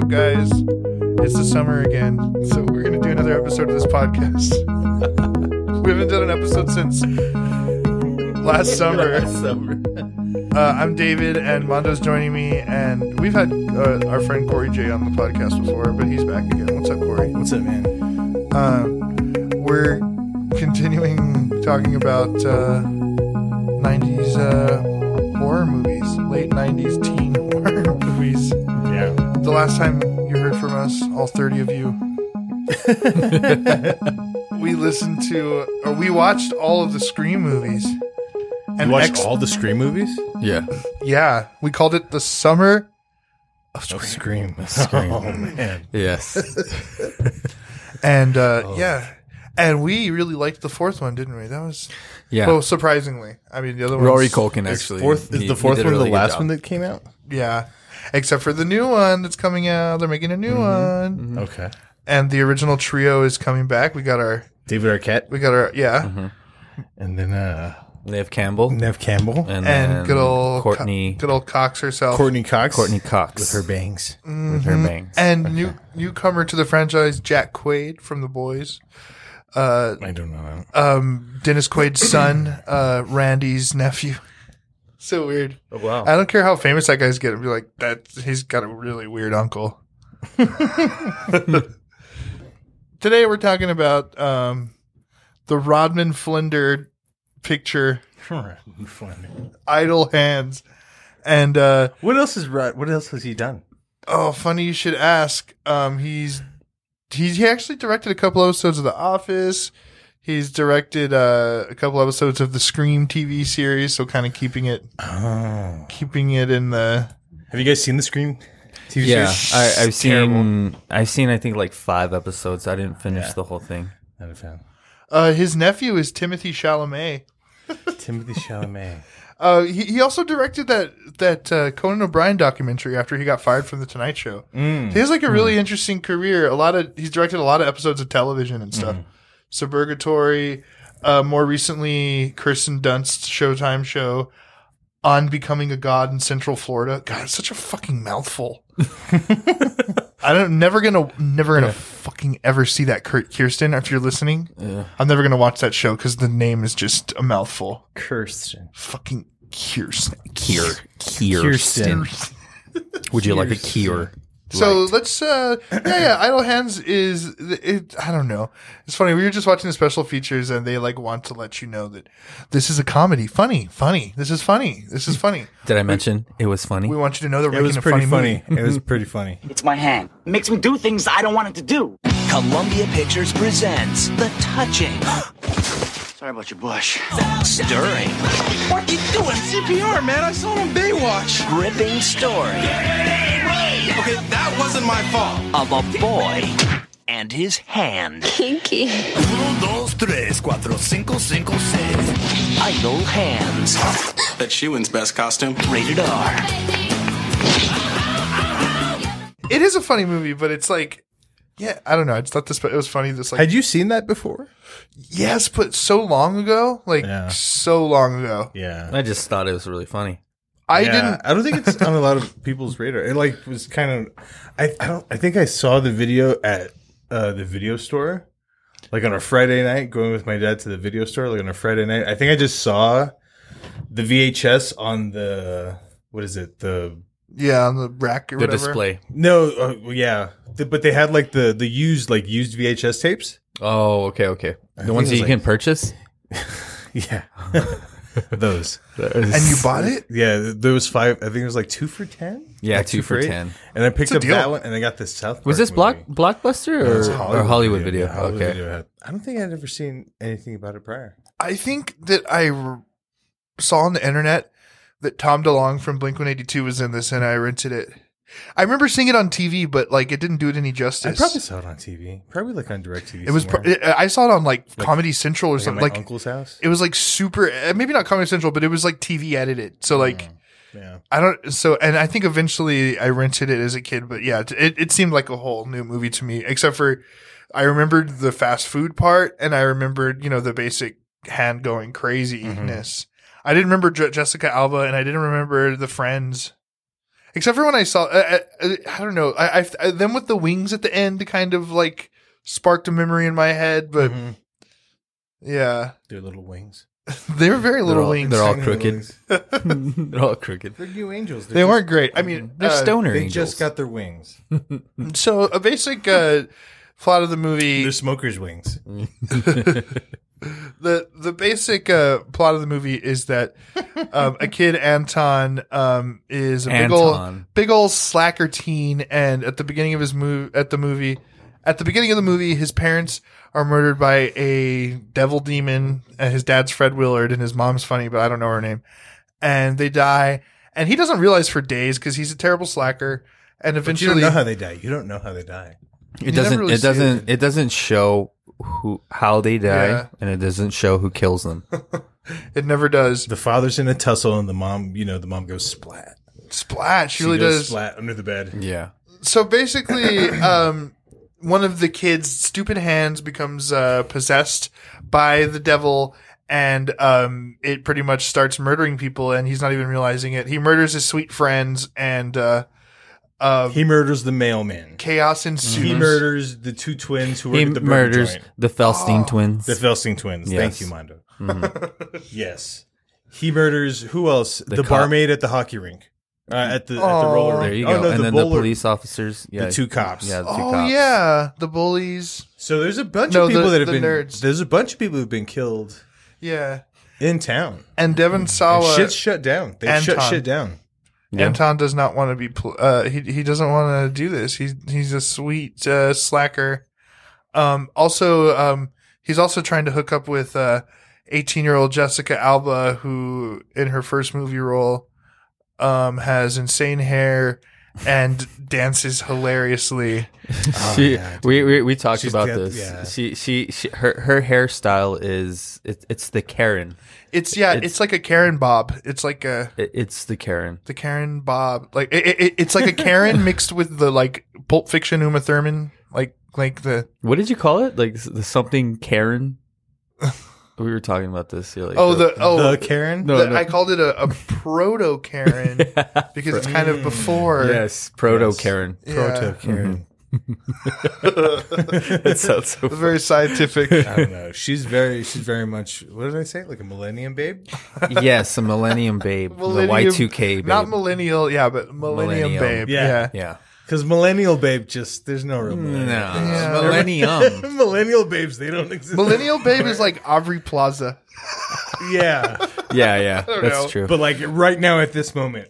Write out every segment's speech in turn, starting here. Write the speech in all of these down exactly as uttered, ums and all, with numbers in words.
up, guys? It's the summer again, so we're going to do another episode of this podcast. We haven't done an episode since last summer. Last summer. uh, I'm David, and Mondo's joining me, and we've had uh, our friend Corey J on the podcast before, but he's back again. What's up, Corey? What's up, man? Um, we're continuing talking about uh, nineties uh, horror movies, late nineties teen horror movies. Yeah. The last time you heard from us, all thirty of you, we listened to, or we watched all of the Scream movies. And you watched ex- all the Scream movies? Yeah. Yeah. We called it the summer of Scream. Scream. Of Scream. Oh, man. Yes. And, uh, Oh. yeah. And we really liked the fourth one, didn't we? That was, Yeah. well, surprisingly. I mean, the other one. Rory Culkin, actually. Fourth, is he- the he fourth did a one really the good last job. one that came out? Yeah. Except for the new one that's coming out. They're making a new one. Mm-hmm. Okay. And the original trio is coming back. We got our, David Arquette. we got our, yeah. Mm-hmm. And then uh, Nev Campbell. Nev Campbell. And, And then good old Courtney. Co- good old Cox herself. Courtney Cox. Courtney Cox. With her bangs. With her bangs. And new newcomer to the franchise, Jack Quaid from The Boys. Uh, I don't know. um, Dennis Quaid's son, uh, Randy's nephew. So weird. Oh, wow. I don't care how famous that guy's getting. Be like that. He's got a really weird uncle. Today we're talking about um, the Rodman Flinder picture, Idle Hands, and uh, What else is right? What else has he done? oh, funny you should ask. Um, he's he's he actually directed a couple episodes of The Office. He's directed uh, a couple episodes of the Scream T V series, so kind of keeping it Oh. keeping it in the. Have you guys seen the Scream T V Yeah, series? I, I've seen. Terrible. I've seen. I think like five episodes. I didn't finish Yeah. the whole thing. Not a fan. Uh, his nephew is Timothy Chalamet. Timothy Chalamet. Uh, he, he also directed that that uh, Conan O'Brien documentary after he got fired from the Tonight Show. Mm. He has like a really interesting career. A lot of he's directed a lot of episodes of television and stuff. Suburgatory, uh, more recently Kirsten Dunst's Showtime show, On Becoming a God in Central Florida. God, it's such a fucking mouthful. I don't never gonna never gonna fucking ever see that, Kurt Kirsten. If you're listening, Yeah. I'm never gonna watch that show because the name is just a mouthful. Kirsten. Fucking Kirsten. Kier. Kirsten. Would you like a Kier? So Light? let's, uh, yeah, yeah. Idle Hands is, it, I don't know. It's funny. We were just watching the special features and they like want to let you know that this is a comedy. Funny, funny. This is funny. This is funny. Did I mention it was funny? We want you to know that we're It was making a pretty funny, funny. movie. It was pretty funny. It's my hand. It makes me do things I don't want it to do. Columbia Pictures presents the touching, Sorry about your bush. stirring, What you doing? C P R, man. I saw him Baywatch. gripping story Okay, that wasn't my fault. of a boy and his hand. Kinky. Idle Hands. That Shewan's best costume. Rated R. It is a funny movie, but it's like, yeah, I don't know. I just thought this, it was funny. This like, Had you seen that before? yes, but so long ago, like Yeah. so long ago. Yeah. I just thought it was really funny. I Yeah, didn't, I don't think it's on a lot of people's radar. It like was kind of. I I don't. I think I saw the video at uh, the video store, like on a Friday night, going with my dad to the video store, like on a Friday night. I think I just saw the V H S on the what is it the yeah, on the rack or The whatever. display. no uh, yeah, the, but they had like the the used like used V H S tapes. Oh, okay, okay. The think ones it that was you like- can purchase. Yeah, those. And you bought it? Yeah, there was five. I think it was like two for ten. Yeah, Like two for eight. ten. And I picked a up deal. that one, and I got this South Park. Was this movie. block Blockbuster It was or Hollywood, or Hollywood Video? yeah, Hollywood Okay. Video had- I don't think I'd ever seen anything about it prior. I think that I r- saw on the internet that Tom DeLonge from Blink one eighty-two was in this, and I rented it. I remember seeing it on T V, but like it didn't do it any justice. I probably saw it on T V, probably like on DirecTV. it was. Pro- somewhere. it- I saw it on like, Like- Comedy Central or like at something. my Like uncle's house. it was like super. uh, Maybe not Comedy Central, but it was like T V edited. So like Yeah, I don't. So and I think eventually I rented it as a kid, but yeah, it it seemed like a whole new movie to me. Except for I remembered the fast food part, and I remembered you know the basic hand going craziness. I didn't remember Je- Jessica Alba, and I didn't remember the friends. Except for when I saw, I, I, I don't know, I, I, I them with the wings at the end kind of like sparked a memory in my head, but Mhm. yeah, Their little wings. they were very They're little all, wings. they're all Tiny little crooked. wings. They're all crooked. They're new angels. They're They just- weren't great. I mean, They're uh, stoner They angels. just got their wings. So a basic uh, plot of the movie. They're smokers' wings. the the basic uh, plot of the movie is that um, a kid Anton um, is a big Anton. old big old slacker teen, and at the beginning of his move at the movie, at the beginning of the movie, his parents are murdered by a devil demon. And his dad's Fred Willard, and his mom's Funny, but I don't know her name, and they die. And he doesn't realize for days because he's a terrible slacker. And But you eventually, don't know how they die. You don't know how they die. It never doesn't. really It see doesn't. It doesn't show who how they die, Yeah. and it doesn't show who kills them. it never does. The father's in a tussle, and the mom, you know, the mom goes splat. Splat. She, She really goes does. splat under the bed. Yeah. So basically, um, one of the kids' stupid hands becomes uh, possessed by the devil, and um, it pretty much starts murdering people, and he's not even realizing it. He murders his sweet friends, and uh, uh, He murders the mailman. chaos ensues. He murders the two twins who work He at the burger murders joint. the Felstein twins. The Felstein twins. Yes. Thank you, Mondo. Yes. He murders who else? The, cop. barmaid at the hockey rink. Uh, at the at the Oh. roller rink. there you Oh, go. no, and the then the bowler- police officers. Yeah. the two cops. Yeah. The two Oh cops. yeah, the bullies. So there's a bunch No, of people the- that have the been nerds. there's a bunch of people who've been killed Yeah, in town. and Devon And Sawa. shit's shut down. They shut Anton. shit down. Yeah. Anton does not want to be. Pl- uh, he he doesn't want to do this. He's he's a sweet uh, slacker. Um, also, um, he's also trying to hook up with uh, eighteen-year-old Jessica Alba, who in her first movie role um, has insane hair and dances hilariously. she, yeah, dude. we, we we talked She's about got- this. yeah. She, she she her her hairstyle is it, it's the Karen. It's yeah, it's, It's- like a Karen Bob. It's like a It, it's the Karen. the Karen Bob. Like it, it, it's like a Karen mixed with the like Pulp Fiction Uma Thurman. Like like the What did you call it? Like the something Karen. We were talking about this. You're like, oh the oh the Karen? No, the- no. I called it a, a proto Karen because it's kind of before. yes, proto Yes. Karen. Yeah. Proto Karen. That sounds so. It's very scientific. I don't know. She's very she's very much what did I say? Like a millennium babe? Yes, a Millennium Babe, the Millennium- Y two K babe. Not millennial, yeah, but millennium, Millennium. babe. Yeah. Yeah. Yeah. Because millennial babe just there's no real No, millennial. Yeah. Millennium. millennial babes, they don't exist. Millennial babe is like Aubrey Plaza. Yeah. Yeah, yeah, don't that's know. true. But like right now at this moment.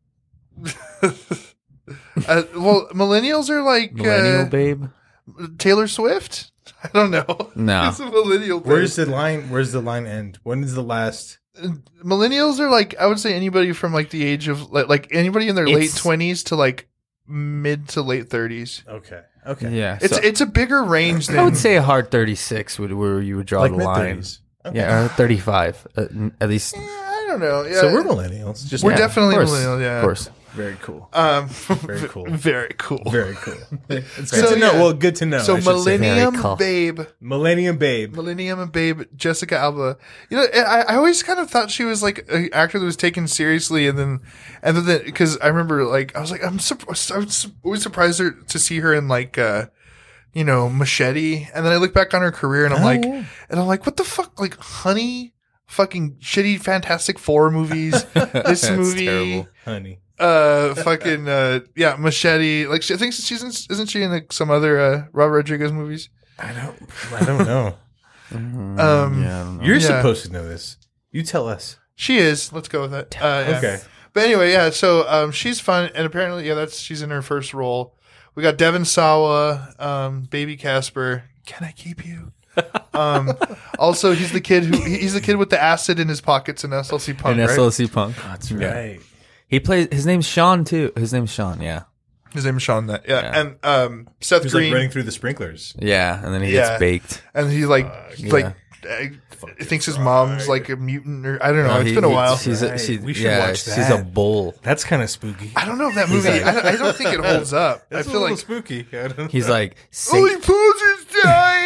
Uh, well, millennials are like Millennial uh, Babe. Taylor Swift. I don't know. No. It's a millennial babe. Where's the line where's the line end? When is the last Millennials are like I would say anybody from like the age of like, like anybody in their late It's- twenties to like mid to late thirties. Okay. Okay. Yeah, It's so it's a bigger range than I would say a hard thirty-six would where you would draw Like the mid line. thirties. Okay. Yeah, or thirty-five uh, at least. Yeah, I don't know. Yeah, So we're millennials. Just We're Yeah, definitely of course, millennial, yeah. of course. very cool. um Very cool. very cool. Very cool. It's good So, to know. yeah. Well, good to know. So I should say. Millennium Very cool. Babe, Millennium Babe. Millennium and Babe, Jessica Alba. You know, I, I always kind of thought she was like an actor that was taken seriously, and then, and then because I remember like I was like I'm sur- I was always surprised her, to see her in like, uh, you know, Machete, and then I look back on her career and I'm Oh, like, yeah. and I'm like, what the fuck, like Honey, fucking shitty Fantastic Four movies, this That's movie. terrible. Honey. Uh, fucking uh, yeah, Machete. Like she, I think she's in, isn't she in like, some other uh, Robert Rodriguez movies? I don't I don't know. Um, Yeah, I don't know. You're Yeah. supposed to know this. You tell us. She is. Let's go with that. Uh, yeah. Okay. But anyway, yeah. So um, she's fun, and apparently, yeah, that's she's in her first role. We got Devon Sawa, um, Baby Casper. Can I keep you? Um, also, he's the kid who he's the kid with the acid in his pockets in S L C Punk. in right? S L C Punk. That's Yeah. right. He plays. His name's Sean too. His name's Sean. Yeah, His name is Sean. That yeah, Yeah. and um, Seth He's Green, like running through the sprinklers. yeah. And then he Yeah. gets baked. and he like like yeah. uh, thinks his mom's like a mutant, or I don't know. No, It's he- been a he- while. She's a, Right. she, We should yeah, watch She's a that. bull. That's kind of spooky. I don't know if that movie. like- I, I don't think it holds up. I That's a feel little like spooky. I don't He's know. like oh, he Satan, pulls his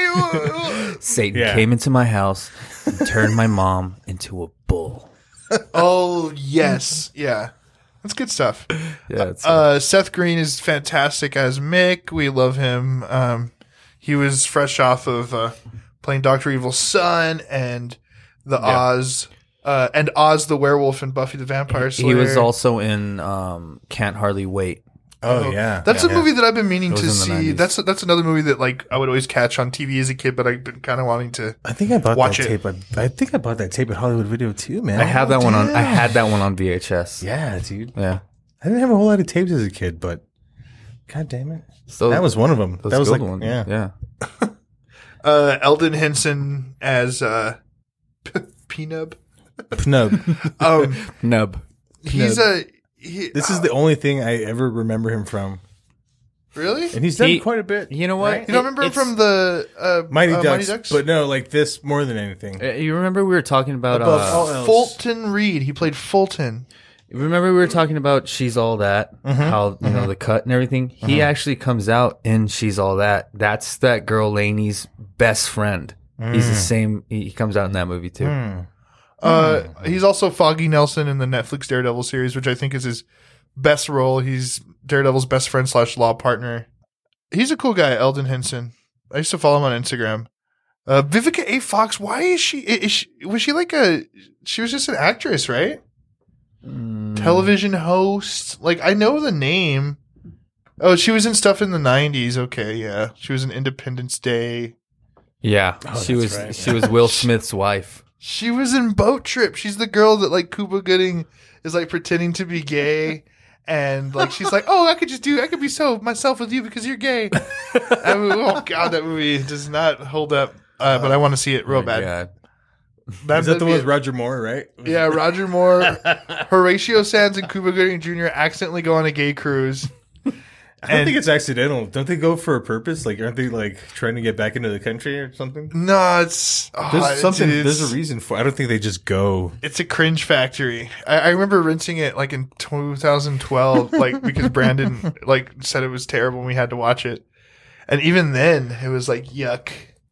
die. Satan Yeah. came into my house and turned my mom into a bull. Oh yes, yeah. That's good stuff. Yeah, it's, Uh, Seth Green is fantastic as Mick. We love him. Um, he was fresh off of uh, playing Doctor Evil's son and the Oz, uh, and Oz the werewolf in Buffy the Vampire Slayer. he was also in um, Can't Hardly Wait. Oh, yeah. That's yeah, a movie that I've been meaning It to was in the see. nineties. That's that's another movie that like I would always catch on T V as a kid, but I've been kind of wanting to. I think I bought Watch that it. tape. I, I think I bought that tape at Hollywood Video too, man. I have that one on. I had that one on V H S. Yeah, dude. Yeah. I didn't have a whole lot of tapes as a kid, but god damn it, So that was one of them. those That was good like, ones. yeah, Yeah. Uh, Eldon Henson as uh, P-Nub. No, Um, Nub. he's a. He, this is the only thing I ever remember him from, really. and he's done He- quite a bit. You know what? Right? You don't remember him It's- from the uh, Mighty, uh, Ducks, but no, like this more than anything. Uh, You remember we were talking about. Above Uh, all else. Fulton Reed. He played Fulton. remember we were talking about She's All That. Mm-hmm. How you know the cut and everything. He actually comes out in She's All That. That's that girl Lainey's best friend. He's Mm. the same. He he comes out in that movie too. Uh, he's also Foggy Nelson in the Netflix Daredevil series, which I think is his best role. He's Daredevil's best friend slash law partner. He's a cool guy, Eldon Henson. I used to follow him on Instagram. Uh, Vivica A. Fox. Why is she, is she? Was she like a? She was just an actress, right? Mm. Television host. Like I know the name. Oh, she was in stuff in the nineties. Okay, yeah, she was in Independence Day. Yeah, Oh, she that's was. right. She was Will Smith's wife. She was in Boat Trip. She's the girl that like Cuba Gooding is like pretending to be gay. And like she's like, oh, I could just do, I could be so myself with you because you're gay. I mean, oh god, that movie does not hold up. Uh, but I want to see it real Oh my bad. God. That Is that the movie- one with Roger Moore, right? Yeah, Roger Moore, Horatio Sands, and Cuba Gooding Junior accidentally go on a gay cruise. I don't And- think it's accidental. Don't they go for a purpose? Like, aren't they like trying to get back into the country or something? No, it's oh, There's something. it's- There's a reason for. I don't think they just go. It's a cringe factory. I, I remember renting it like in two thousand twelve, like because Brandon like said it was terrible and we had to watch it. And even then, it was like yuck.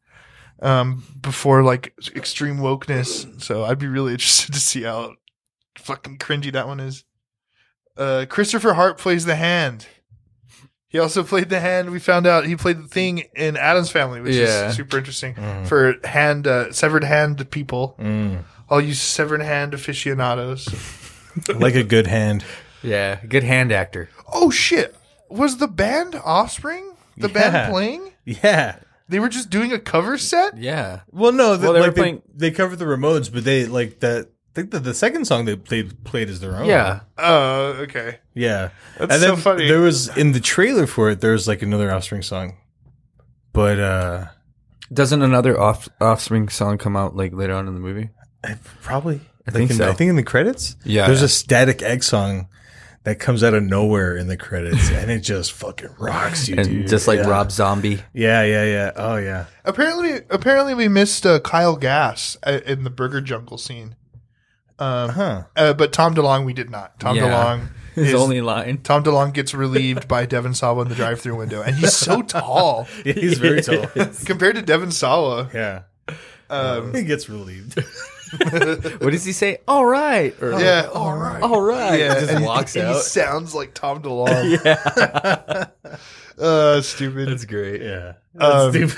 Um, before like extreme wokeness. So I'd be really interested to see how fucking cringy that one is. Uh, Christopher Hart plays the Hand. He also played the Hand. We found out he played the Thing in Addams Family, which Yeah. is super interesting for hand uh, severed hand people. All you severed hand aficionados. Like a good hand. Yeah, good hand actor. Oh shit! Was the band Offspring? The Yeah. band playing? Yeah. They were just doing a cover set. Yeah. Well, no, they, Well, they were like they, playing- they covered the Ramones, but they like that. I think that the second song they played played as their own. Yeah. Oh, okay. yeah. That's and so then funny. There was in the trailer for it. There was like another Offspring song, but uh Doesn't another off, Offspring song come out like later on in the movie? I, probably. I Like think in, so. I think in the credits. Yeah. There's a Static Egg song that comes out of nowhere in the credits, and it just fucking rocks you, And dude. just like yeah. Rob Zombie. Yeah, yeah, yeah. Oh yeah. Apparently, apparently we missed uh, Kyle Gass uh, in the Burger Jungle scene. Um, Huh. uh, but Tom DeLonge we did not. Tom Yeah. DeLonge. His is- only line. Tom DeLonge gets relieved by Devon Sawa in the drive-through window, and he's so tall Yeah, he's very tall. compared to Devon Sawa. Yeah. Um, He gets relieved. What does he say? All right. Or, yeah, all right. All right. Yeah, Just and he- walks and out. He sounds like Tom DeLonge. Yeah. uh, stupid. That's great. Yeah. Um, That's stupid.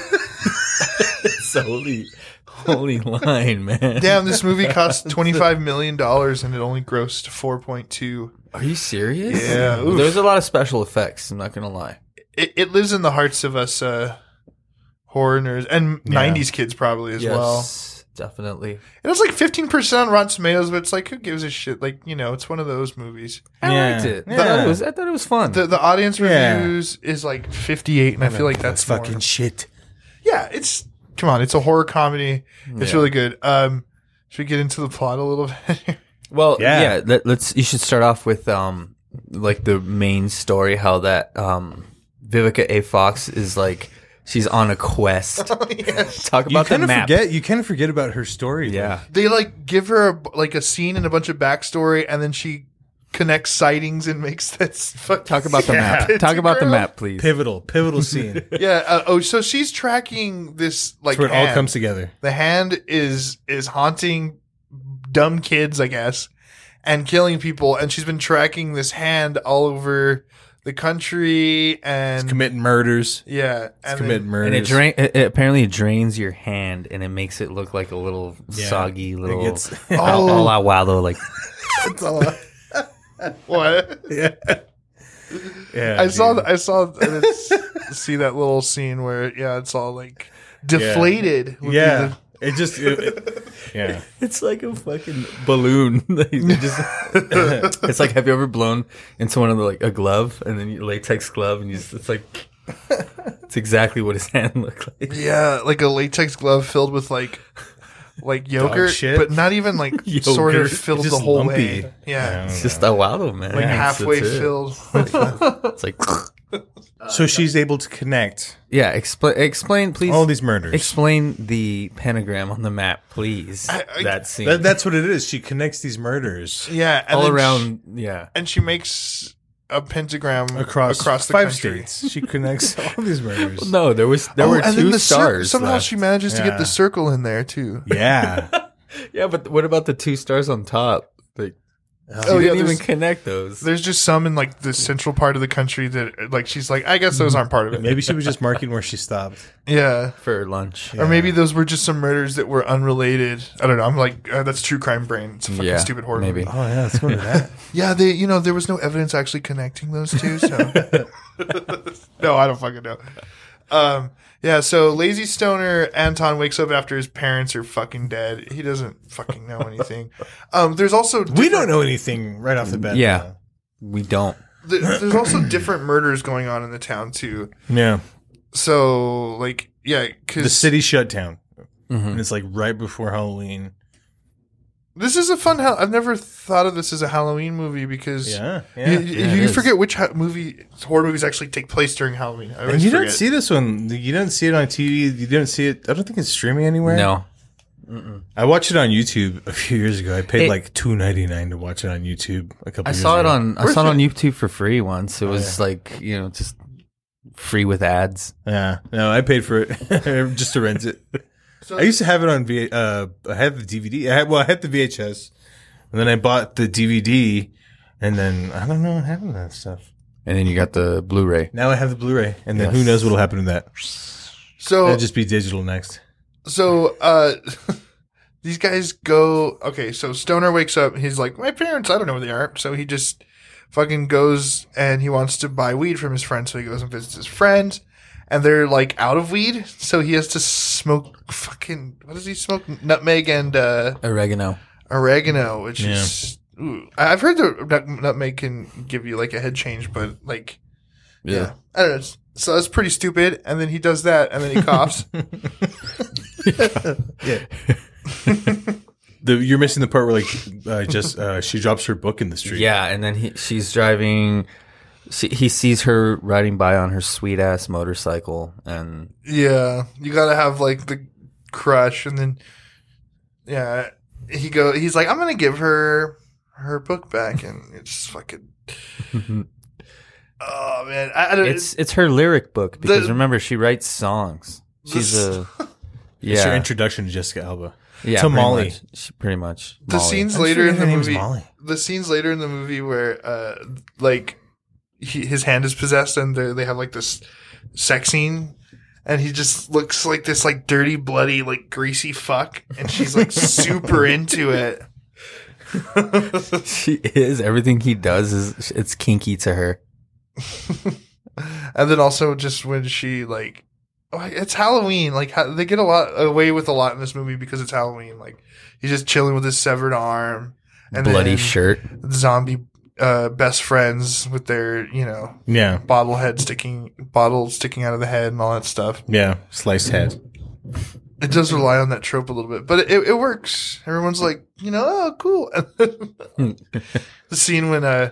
It's the only, only line, man. Damn, this movie cost twenty-five million dollars and it only grossed four point two. Are you serious? Yeah, oof. There's a lot of special effects. I'm not going to lie. It, it lives in the hearts of us uh, horror nerds and nineties kids probably as well. Yes, definitely. It was like fifteen percent on Rotten Tomatoes, but it's like, who gives a shit? Like, you know, it's one of those movies. I Yeah. liked it. I, Yeah. thought it was, I thought it was fun. The the audience Yeah. reviews is like fifty-eight, and I feel like that's, fucking more. shit. Yeah, it's come on, it's a horror comedy. It's Yeah. really good. Um, should we get into the plot a little bit? Well, Yeah. yeah. let, let's. You should start off with um, like the main story. How that um, Vivica A. Fox is like she's on a quest. Yes. Talk You about the kind of map. forget. You kind of forget about her story. Yeah, They like give her a, like a scene and a bunch of backstory, and then she connects sightings and makes that fucking talk about the map. It's Talk about the incredible. map, please. Pivotal, pivotal scene. Yeah. Uh, oh, so she's tracking this like That's where it all hand. comes together. The Hand is is haunting dumb kids, I guess, and killing people. And she's been tracking this hand all over the country and committing murders. Yeah, and committing then, murders. And it, drain, it, it apparently it drains your hand and it makes it look like a little Yeah. soggy little. gets- oh, all out Waldo, like It's all a- what? yeah. Yeah, I saw. dude. I saw. and it's- see that little scene where yeah, it's all like deflated. would be Yeah. the- It just, it, it- yeah. it's like a fucking balloon. Like, it just, it's like, have you ever blown into one of the like a glove and then you latex glove and you just, it's like, it's exactly what his hand looked like. yeah, like a latex glove filled with like like yogurt, shit. but not even like sort of Yogurt. filled It's the just whole lumpy. way. Yeah, It's just a Waldo, man. like It's- halfway it's it. filled. It's like, So she's able to connect yeah. Explain, explain, please. all these murders. Explain the pentagram on the map, please. I- I- that scene. That, that's what it is. She connects these murders Yeah, and all then around. yeah. she, and she makes a pentagram across, across the five country. states. She connects all these murders. No, there was there Oh, were and then two the cir- stars. somehow left. she manages to get Yeah. the circle in there too. Yeah. Yeah, but what about the two stars on top? Like, Oh, she yeah, didn't even there's- connect those. There's just some in like the central part of the country that like she's like, I guess those aren't part of it. Maybe she was just marking where she stopped. Yeah. For lunch. Or maybe those were just some murders that were unrelated. I don't know. I'm like, uh, that's true crime brain. It's a fucking Yeah, stupid horror maybe. movie. Oh, yeah. Let's go to that. Yeah, they, you know, there was no evidence actually connecting those two. So, no, I don't fucking know. Um, yeah. So lazy stoner Anton wakes up after his parents are fucking dead. He doesn't fucking know anything. Um, there's also We don't know anything right off the bat. Yeah. We don't. th- there's also different murders going on in the town too. though. Yeah. So like, yeah, because The city shut down. Mm-hmm. And it's like right before Halloween. this is a fun. Ha- I've never thought of this as a Halloween movie because Yeah. you, Yeah. you, Yeah, it you is. forget which ha- movie horror movies actually take place during Halloween. I And always you forget. don't see this one. You don't see it on T V. You don't see it. I don't think it's streaming anywhere. No. I watched it on YouTube a few years ago. I paid Hey. like two ninety nine to watch it on YouTube a couple I years saw it ago. on I Where's saw it it? on YouTube for free once. It was like, you know, just free with ads. Yeah. No, I paid for it just to rent it. I used to have it on V. Uh, I had the D V D. I had well, I had the V H S, and then I bought the D V D, and then I don't know what happened to that stuff. And then you got the Blu-ray. Now I have the Blu-ray, and then Yes. who knows what'll happen to that? So It'll just be digital next. So, uh, these guys go, okay, so Stoner wakes up, he's like, my parents, I don't know where they are. So he just fucking goes and he wants to buy weed from his friend. So he goes and visits his friend and they're like out of weed. So he has to smoke fucking, what does he smoke? Nutmeg and, uh, Oregano. oregano, which is, ooh, I- I've heard that nut- nutmeg can give you like a head change, but like, yeah, I don't know. It's- So that's pretty stupid. And then he does that and then he coughs. The, you're missing the part where like uh, just uh, she drops her book in the street. Yeah, and then he, she's driving. She, he sees her riding by on her sweet ass motorcycle, and Yeah, you gotta have like the crush, and then yeah, he go. He's like, I'm gonna give her her book back, and it's fucking. Oh man, I, I don't. it's it's her lyric book because The- remember she writes songs. She's The- a It's her yeah introduction to Jessica Alba. yeah to pretty Molly. much. She, pretty much the Molly. scenes I later in forget the her name's movie. Molly. The scenes later in the movie where, uh, like, he, his hand is possessed, and they they have like this sex scene. And he just looks like this, like dirty, bloody, like greasy fuck, and she's like super into it. She is everything he does is it's kinky to her. And then also just when she like, oh, it's Halloween. Like how, they get a lot away with a lot in this movie because it's Halloween. Like he's just chilling with his severed arm and Bloody then shirt. zombie uh, best friends with their you know Yeah, bottle head sticking bottle sticking out of the head and all that stuff. yeah, sliced head. It does rely on that trope a little bit, but it, it works. Everyone's like, you know, oh, cool. The scene when uh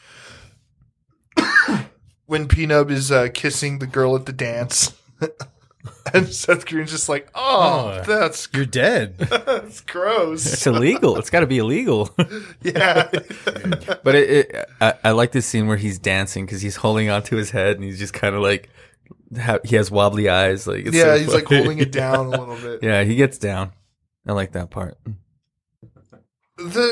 when P-Nub is uh, kissing the girl at the dance, and Seth Green's just like, oh, Oh. that's You're dead. that's gross. It's illegal. It's got to be illegal. Yeah, But it, it, I, I like this scene where he's dancing because he's holding onto his head and he's just kind of like, ha- he has wobbly eyes. Like, it's yeah. so He's like funny. holding it down a little bit. Yeah, he gets down. I like that part. The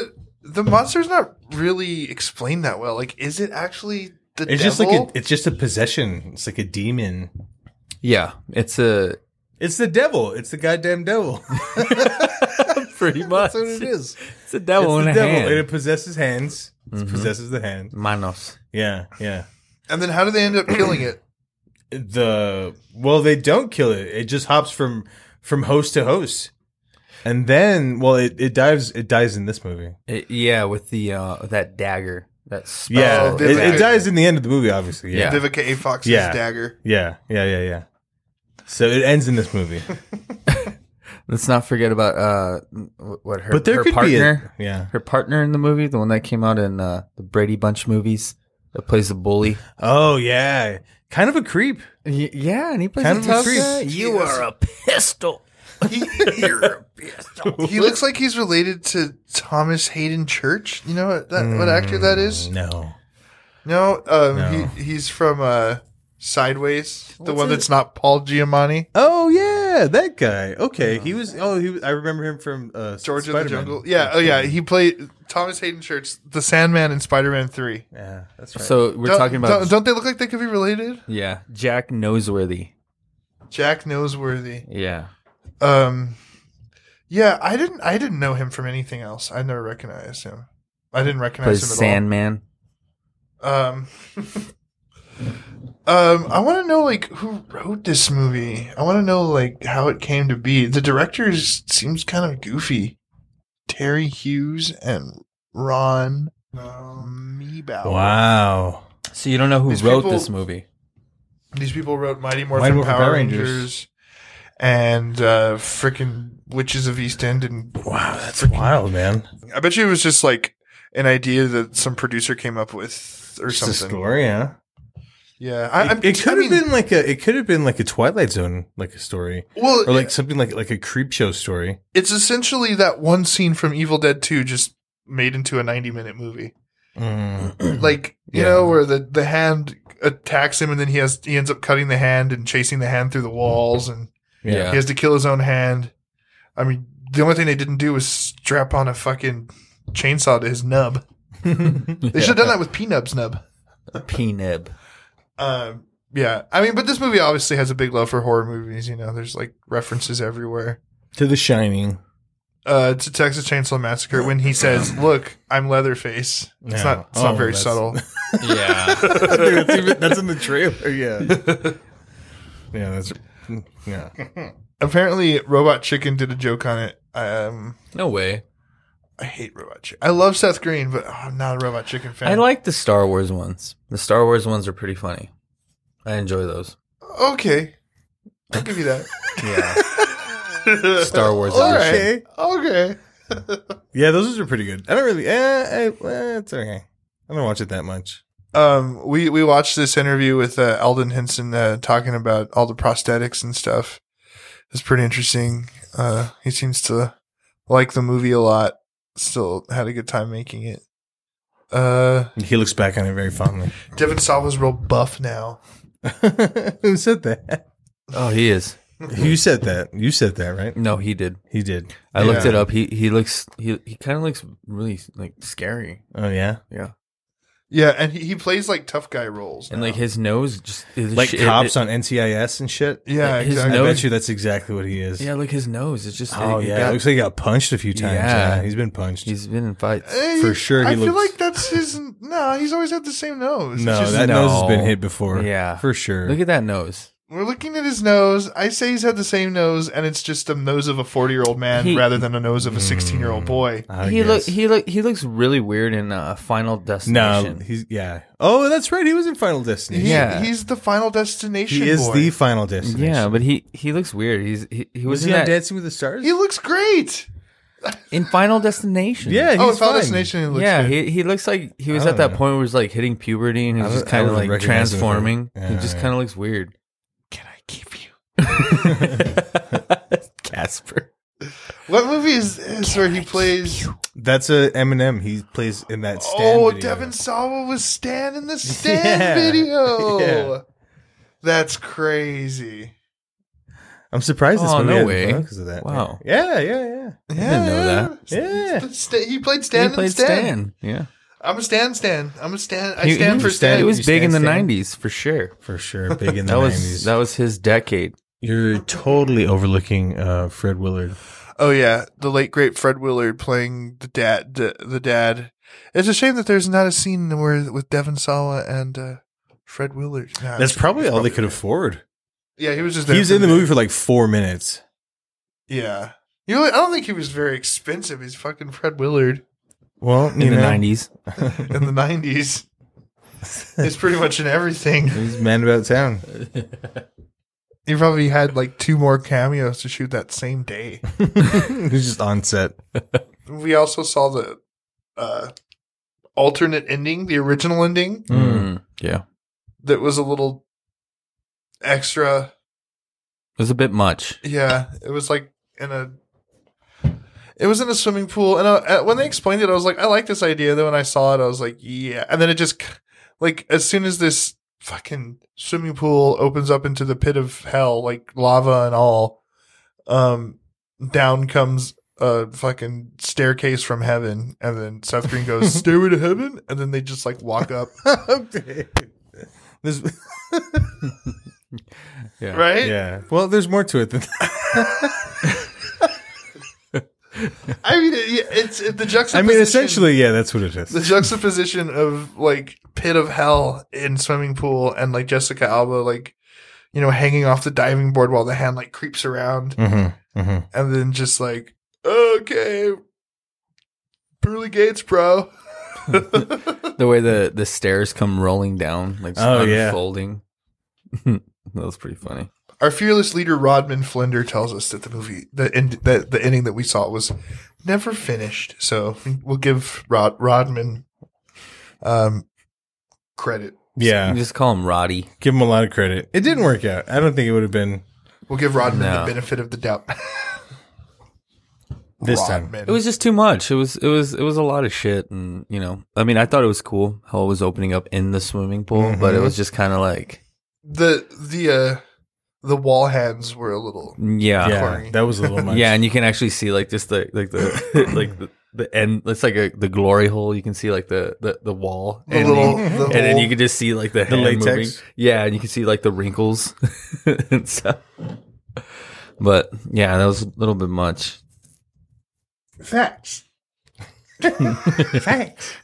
the monster's not really explained that well. Like, is it actually the It's devil? just like a, it's just a possession. It's like a demon. Yeah, it's a It's the devil. It's the goddamn devil. pretty much. That's what it is. It's a devil It's in the a devil, hand. and it possesses hands. It possesses the hand. Manos. Yeah, yeah. And then how do they end up killing it? The well, they don't kill it. It just hops from from host to host, and then well, it, it dives. It dies in this movie. It- yeah, with the uh, that dagger. That spell. Yeah, Oh, it, Vivica. it dies in the end of the movie. Obviously, yeah, Yeah. Vivica A. Fox's Yeah. dagger. yeah, yeah, yeah, yeah. So it ends in this movie, Let's not forget about uh, what her, but there her could partner. be a, yeah. Her partner in the movie, the one that came out in uh, the Brady Bunch movies, that plays the bully. Oh yeah, kind of a creep. Y- yeah, and he plays Kind a of a tough creep. guy. You are a pistol. He, he looks like he's related to Thomas Hayden Church. You know what, that, what actor that is? No, No, um, No. He, he's from uh, Sideways, the What's one it? that's not Paul Giamatti. oh yeah, that guy. Okay, he was. Oh, he. Was, I remember him from uh, George of Spider-Man. the Jungle. Yeah, oh yeah, he played Thomas Hayden Church, the Sandman in Spider-Man three. Yeah, that's right. So we're Don't- talking about Don't, don't they look like they could be related? yeah, Jack Noseworthy. Jack Noseworthy. Yeah, Um, yeah, I didn't. I didn't know him from anything else. I never recognized him. I didn't recognize plays him at Sandman. all. Um, um, I want to know like who wrote this movie. I want to know like how it came to be. The director is- seems kind of goofy. Terry Hughes and Ron Meebauer. wow. So you don't know who These wrote people- this movie? These people wrote Mighty Morphin Mighty Morphin Power, Power Rangers, Rangers. and uh, frickin' Witches of East End. And Wow, that's wild, man. I bet you it was just like an idea that some producer came up with or Just a something. story, yeah. Yeah, I, It, it could have been like a. It could have been like a Twilight Zone, like a story, well, or like something like like a creep show story. it's essentially that one scene from Evil Dead two just made into a ninety minute movie. Mm. Like you Yeah. know, where the the hand attacks him, and then he has he ends up cutting the hand and chasing the hand through the walls, and Yeah. he has to kill his own hand. I mean, the only thing they didn't do was strap on a fucking chainsaw to his nub. They should have done that with P-Nub's nub. P-Nib. Um, yeah, I mean, but this movie obviously has a big love for horror movies. You know, there's like references everywhere. To The Shining. Uh, to Texas Chainsaw Massacre when he says, "Look, I'm Leatherface." It's Yeah. not. It's Oh, not very that's- subtle. Yeah. Dude, that's, even, that's in the trailer. Yeah. Yeah, that's. Yeah. Apparently, Robot Chicken did a joke on it. Um, No way. I hate Robot Chicken. I love Seth Green, but oh, I'm not a Robot Chicken fan. I like the Star Wars ones. The Star Wars ones are pretty funny. I enjoy those. Okay, I'll give you that. Yeah. Star Wars All edition. right. Okay. Yeah, those are pretty good. I don't really. Eh, eh, eh, it's okay. I don't watch it that much. Um, we we watched this interview with uh, Alden Henson uh, talking about all the prosthetics and stuff. It's pretty interesting. Uh, he seems to like the movie a lot. Still had a good time making it. Uh, He looks back on it very fondly. Devin Sawa's real buff now. Who said that? Oh, he is. You said that. You said that, right? No, he did. He did. I looked Yeah. it up. He he looks he he kind of looks really like scary. Oh yeah. Yeah. Yeah, and he, he plays like tough guy roles. And now. like his nose just is Like it- cops it- on N C I S and shit. yeah, his exactly. I nose- bet you that's exactly what he is. Yeah, like his nose. It's just Oh it- it yeah. got- It looks like he got punched a few times. Yeah. Yeah, he's been punched. he's been in fights. Eh, for sure he I feel looks- like that's his. No, he's always had the same nose. It's no, just- that No. nose has been hit before. Yeah. for sure. Look at that nose. we're looking at his nose. I say he's had the same nose, and it's just the nose of a forty-year-old man He- rather than a nose of a sixteen-year-old boy. I he look guess. he look he looks really weird in uh, Final No, Destination. he's yeah. Oh, that's right. He was in Final Destination. He, Yeah. he's the Final Destination. He is boy. the Final Destination. Yeah, but he he looks weird. He's he, he was, was in he on that Dancing with the Stars? He looks great. in Final Destination. yeah, he's Oh, in Final fine. Destination, he looks yeah, good. he he looks like he was I at don't that know. point where he was like hitting puberty and he I was just don't- I kind of wouldn't like recognize him if I- transforming. he Yeah, just yeah. kind of looks weird. Can I keep you? Casper. What movie is this where he plays? That's a Eminem. He plays in that Stan Oh, video. Devin Sawa was Stan in the Stan Yeah. video. Yeah. That's crazy. I'm surprised this Oh, movie no had way. because of that. Wow. Yeah, yeah, yeah. Yeah, didn't know that. Yeah. St- St- he played Stan. he played in Stan. Stan. Yeah. I'm a Stan. Stan. I'm a Stan. I He- stand he for was- Stan. He was You big in the stand Stan? nineties for sure. For sure. Big in the That was nineties. that was his decade. You're totally overlooking uh, Fred Willard. Oh yeah, the late great Fred Willard playing the dad. The, the dad. It's a shame that there's not a scene where with Devon Sawa and uh, Fred Willard. Nah, That's it's- probably it's all they could afford. Yeah, he was just. He there was for in the movie for like four minutes. Yeah, you know, I don't think he was very expensive. He's fucking Fred Willard Well, In you the know, nineties. in the nineties. It's pretty much in everything. He's man about town. He probably had like two more cameos to shoot that same day. He's just on set. We also saw the uh, alternate ending, the original ending, Mm, yeah. that was a little extra. It was a bit much. Yeah, it was like in a. It was in a swimming pool, and uh, when they explained it, I was like, I like this idea. Then when I saw it, I was like, yeah. And then it just, like, as soon as this fucking swimming pool opens up into the pit of hell, like lava and all, um, down comes a fucking staircase from heaven, and then Seth Green goes, "Stairway to heaven," and then they just like walk up, There's, Yeah. right? yeah. Well, there's more to it than I mean, it, yeah, it's it, the I juxtaposition. mean, essentially, yeah, that's what it is. the juxtaposition of like pit of hell in swimming pool and like Jessica Alba like you know hanging off the diving board while the hand like creeps around Mm-hmm, mm-hmm. and then just like okay pearly gates bro. The way the, the stairs come rolling down, like Oh, yeah. unfolding. That was pretty funny. Our fearless leader Rodman Flender tells us that the movie the end that the ending that we saw was never finished, so we'll give Rod Rodman um credit. Yeah, You just call him Roddy. give him a lot of credit. It didn't work out. I don't think it would have been We'll give Rodman No. the benefit of the doubt. this time. Rodman. It was just too much. It was it was it was a lot of shit, and you know, I mean, I thought it was cool how it was opening up in the swimming pool, but it was just kind of like, the the uh the wall hands were a little yeah, Yeah, corny. that was a little much. yeah, and you can actually see like just the like the like the, the end. It's like a the glory hole. You can see like the the, the wall, the and, little you- the and then hole. you can just see like the, The hand latex? moving. Yeah, and you can see like the wrinkles and stuff. But yeah, that was a little bit much. Facts. Facts.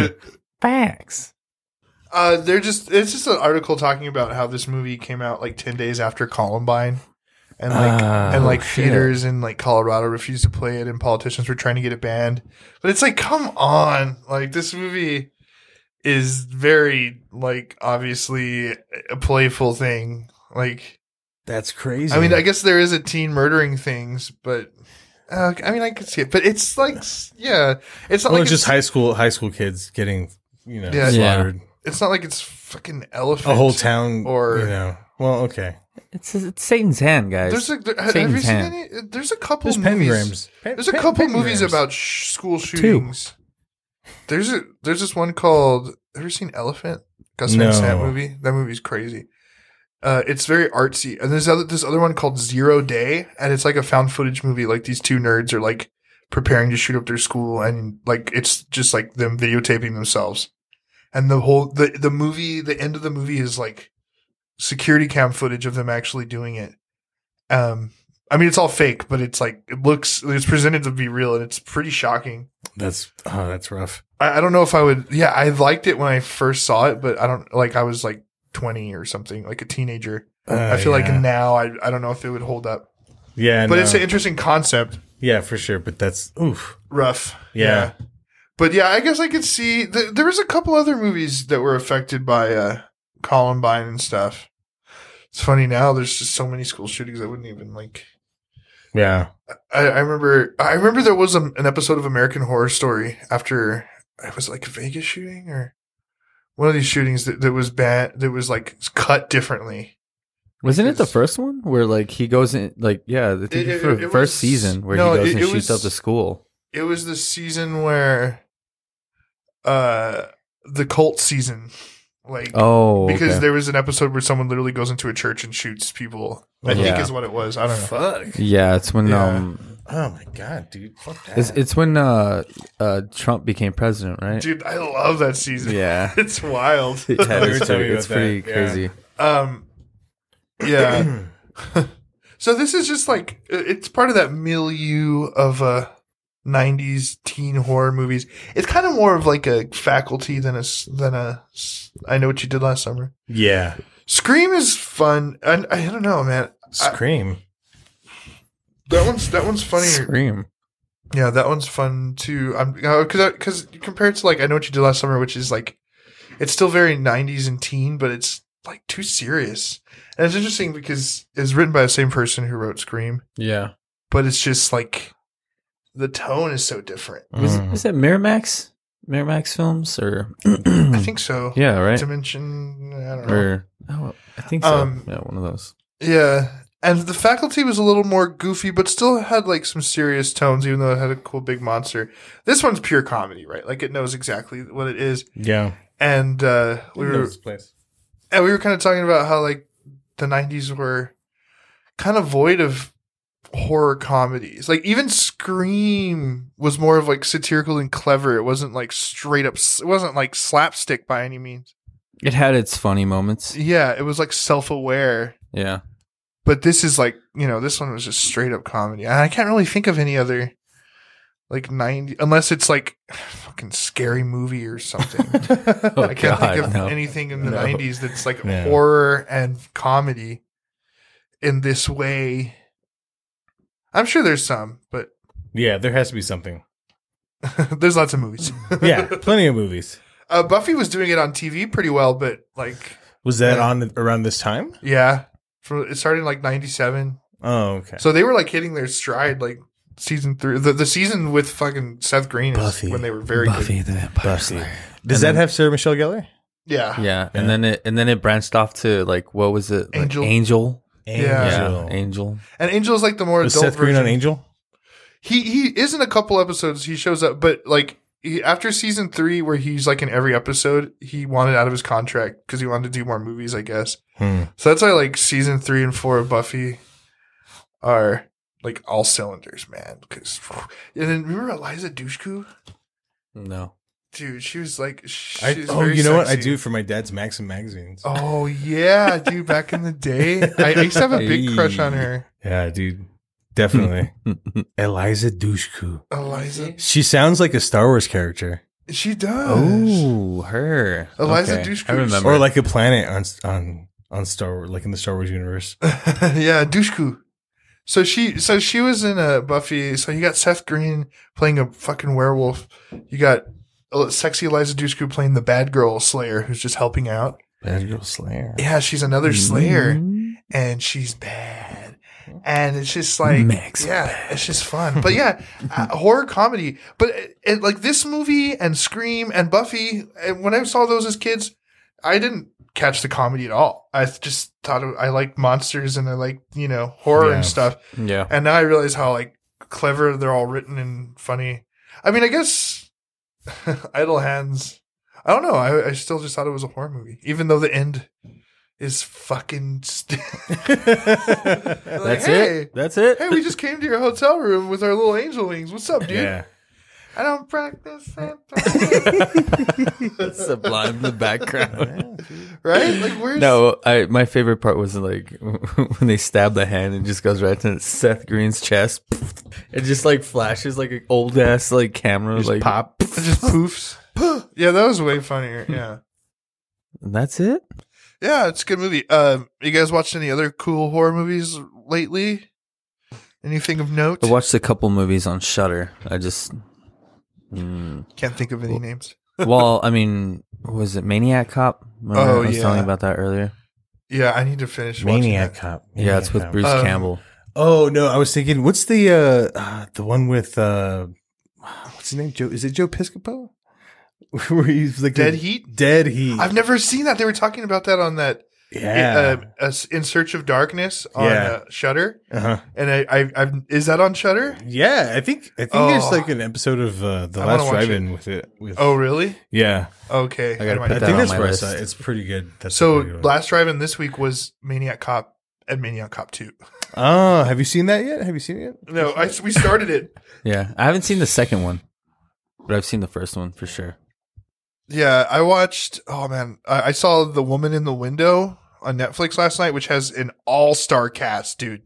Facts. Uh, they're just it's just an article talking about how this movie came out like ten days after Columbine, and like Ah, and like oh, shit. theaters in like Colorado refused to play it, and politicians were trying to get it banned. But it's like, come on, like this movie is very like obviously a playful thing. Like, That's crazy. I mean, I guess there is a teen murdering things, but. Uh, I mean, I could see it, but it's like, yeah, it's not well, like it's just high school high school kids getting you know Yeah. slaughtered. it's not like it's fucking elephant. A whole town, or- you know. Well, okay. It's it's Satan's hand, guys. There's a there, have Satan's you seen hand. any? There's a couple There's movies. pentagrams. Pen- There's a pen- couple movies pentagrams. about sh- school shootings. There's a there's this one called. Ever seen Elephant? Gus Van No. Sant movie. That movie's crazy. Uh, it's very artsy, and there's other this other one called Zero Day, and it's like a found footage movie. Like these two nerds are like preparing to shoot up their school, and like it's just like them videotaping themselves, and the whole the the movie the end of the movie is like security cam footage of them actually doing it. Um, I mean, it's all fake, but it's like it looks it's presented to be real, and it's pretty shocking. That's oh, that's rough. I, I don't know if I would. Yeah, I liked it when I first saw it, but I don't like. I was like twenty or something, like a teenager. Uh, I feel yeah. like now I I don't know if it would hold up. Yeah, But no. it's an interesting concept. yeah, for sure. But that's oof. Rough. Yeah. But yeah, I guess I could see th- there was a couple other movies that were affected by uh, Columbine and stuff. It's funny now. There's just so many school shootings I wouldn't even like. Yeah, I, I remember. I remember there was a, an episode of American Horror Story after it was like a Vegas shooting or one of these shootings that, that was bad. That was like cut differently. Wasn't it the Because- first one where like he goes in like yeah I think It- it's it- the it first was- season where no, he goes it- and it shoots was- up the school. It was the season where, uh, the cult season. Like, Oh, because okay. there was an episode where someone literally goes into a church and shoots people. I think Yeah. is what it was. I don't know. Fuck. Yeah, it's when Yeah. um, Oh my god, dude. Fuck that. it's it's when uh, uh, Trump became president, right? Dude, I love that season. Yeah. It's wild. Yeah, You were it's telling pretty, me it's about pretty that, yeah. crazy. Um, yeah. So this is just like it's part of that milieu of uh nineties teen horror movies. It's kind of more of like a Faculty than a s- than a s- I Know What You Did Last Summer. Yeah. Scream is fun, and I, don't know, man. Scream. That one's that one's funnier. Scream. Yeah, that one's fun too. I'm because because compared to like I Know What You Did Last Summer, which is like it's still very nineties and teen, but it's like too serious. And it's interesting because it's written by the same person who wrote Scream, Yeah. but it's just like the tone is so different. Was, Mm. was that Miramax? Miramax Films or I think so. yeah, right. Dimension. I don't know. Or oh, I think so. Um, yeah, one of those. Yeah. And the Faculty was a little more goofy, but still had like some serious tones, even though it had a cool big monster. This one's pure comedy, right? Like it knows exactly what it is. Yeah. And uh, we Who were knows this place? and we were kind of talking about how like the nineties were kind of void of horror comedies. Like even Scream was more of like satirical and clever. It wasn't like straight up. It wasn't like slapstick by any means. It had its funny moments. Yeah, it was like self-aware. Yeah. But this is like, you know, this one was just straight up comedy. And I can't really think of any other like ninety unless it's like fucking Scary Movie or something. Oh, I can't God, think of no. anything in the No. nineties that's like No. horror and comedy in this way. I'm sure there's some, but Yeah, there has to be something. there's lots of movies. Yeah, plenty of movies. uh, Buffy was doing it on T V pretty well, but like, Was that Yeah. on around this time? yeah, from, it started in like ninety-seven. Oh, okay. So they were like hitting their stride, like season three, the, the season with fucking Seth Green is Buffy. when they were very Buffy good. the Vampire Buffy. Slayer. Does And that then- have Sarah Michelle Gellar? Yeah. Yeah, Yeah. and then it and then it branched off to like what was it? Like Angel. Angel. Yeah. Yeah, Angel. And Angel's like the more Was adult Seth Green version. on Angel? He he is in a couple episodes. He shows up, but like he, after season three, where he's like in every episode, he wanted out of his contract because he wanted to do more movies, I guess. Hmm. So that's why like season three and four of Buffy are like all cylinders, man. Because and then remember Eliza Dushku, No. dude, she was like, she I, was oh, very you know what? I sexy. do it for my dad's Maxim magazines. Oh yeah, dude. Back in the day, I, I used to have a big crush on her, Yeah, dude. Definitely. Eliza Dushku. Eliza. She sounds like a Star Wars character. She does. Oh, her. Eliza Okay. Dushku. I remember. Or like a planet on on on Star Wars, like in the Star Wars universe. Yeah, Dushku. So she, so she was in a Buffy. So you got Seth Green playing a fucking werewolf. You got uh, sexy Eliza Dushku playing the bad girl Slayer, who's just helping out. Bad Girl Slayer. Yeah, she's another Slayer, Mhm. and she's bad. And it's just like, Max yeah, it's just fun. But yeah, uh, horror comedy. But it, it, like this movie and Scream and Buffy, and when I saw those as kids, I didn't catch the comedy at all. I just thought it, I liked monsters and I liked, you know, horror Yeah. and stuff. Yeah. And now I realize how like clever they're all written and funny. I mean, I guess Idle Hands. I don't know. I, I still just thought it was a horror movie, even though the end is fucking. St- That's hey, it. That's it. Hey, we just came to your hotel room with our little angel wings. What's up, dude? Yeah. I don't practice Santa. Sublime in the background. Right? Like, where's No, I my favorite part was like when they stab the hand and just goes right to Seth Green's chest. It just like flashes like an old ass like camera Just like pop. it just poofs? Yeah, that was way funnier. Yeah. And that's it. Yeah, it's a good movie. Um, you guys watched any other cool horror movies lately? Anything of note? I watched a couple movies on Shudder. I just mm, Can't think of any names. well, I mean, was it Maniac Cop? Remember Oh, I was yeah. telling you about that earlier. Yeah, I need to finish watching Maniac that. Cop. Yeah, it's Maniac with Cop. Bruce Um, Campbell. Oh no, I was thinking, what's the uh, uh the one with uh, what's his name? Joe? Is it Joe Piscopo? Where he's like Dead a- Heat? Dead Heat. I've never seen that. They were talking about that on that Yeah. uh, uh, In Search of Darkness on Yeah. uh, Shudder. Uh-huh. And I, I, I've is that on Shudder? Yeah, I think I think Oh. there's like an episode of uh, the I wanna Last watch Drive-In with it. With, Oh, really? yeah. Okay. I gotta might- put I that think on that's my where I list. saw it. It's pretty good. That's a so pretty good one. Last Drive-In this week was Maniac Cop and Maniac Cop two. Oh, have you seen that yet? Have you seen it yet? No, I, we started it. Yeah, I haven't seen the second one, but I've seen the first one for sure. Yeah, I watched. Oh man, I, I saw The Woman in the Window on Netflix last night, which has an all-star cast, dude.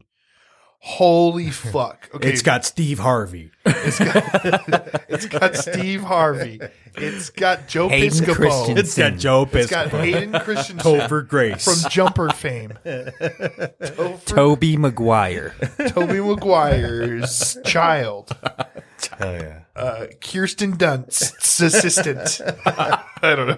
Holy fuck! Okay, It's got Steve Harvey. it's got, it's got Steve Harvey. It's got Joe Hayden Piscopo. Christensen. It's got Joe It's got Piscopo. Hayden Christensen Topher Grace. from Jumper fame. Topher, Toby Maguire. Toby Maguire's child. Hell yeah. Uh, Kirsten Dunst's assistant. I don't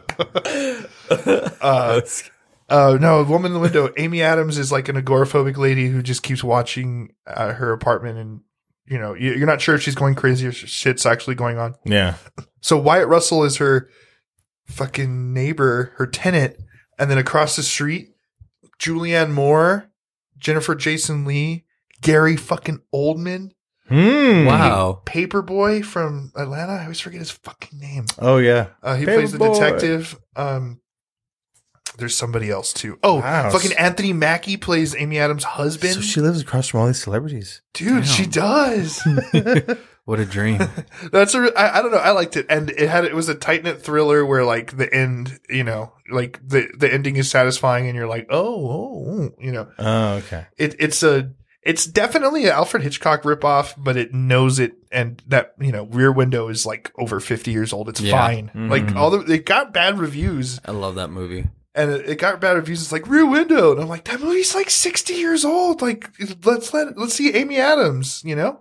know. Uh, uh, no, Woman in the Window. Amy Adams is like an agoraphobic lady who just keeps watching uh, her apartment, and you know you- you're not sure if she's going crazy or shit's actually going on. Yeah. So Wyatt Russell is her fucking neighbor, her tenant, and then across the street, Julianne Moore, Jennifer Jason Leigh, Gary fucking Oldman. Hmm. Wow. Paperboy from Atlanta. I always forget his fucking name. Oh yeah. Uh, he plays the Paperboy. detective. Um, there's somebody else too. Oh, Wow. fucking Anthony Mackie plays Amy Adams' husband. So she lives across from all these celebrities. Dude, she does. What a dream. That's a. I, I don't know. I liked it, and it had. It was a tight knit thriller where like the end, you know, like the the ending is satisfying, and you're like, oh, oh, you know, Oh, okay. it it's a. It's definitely an Alfred Hitchcock ripoff, but it knows it, and that you know, Rear Window is like over fifty years old. It's Yeah. fine. Mhm. Like all the it got bad reviews, I love that movie. and it, it got bad reviews. It's like Rear Window, and I'm like, that movie's like sixty years old. Like let's let let's see Amy Adams. You know,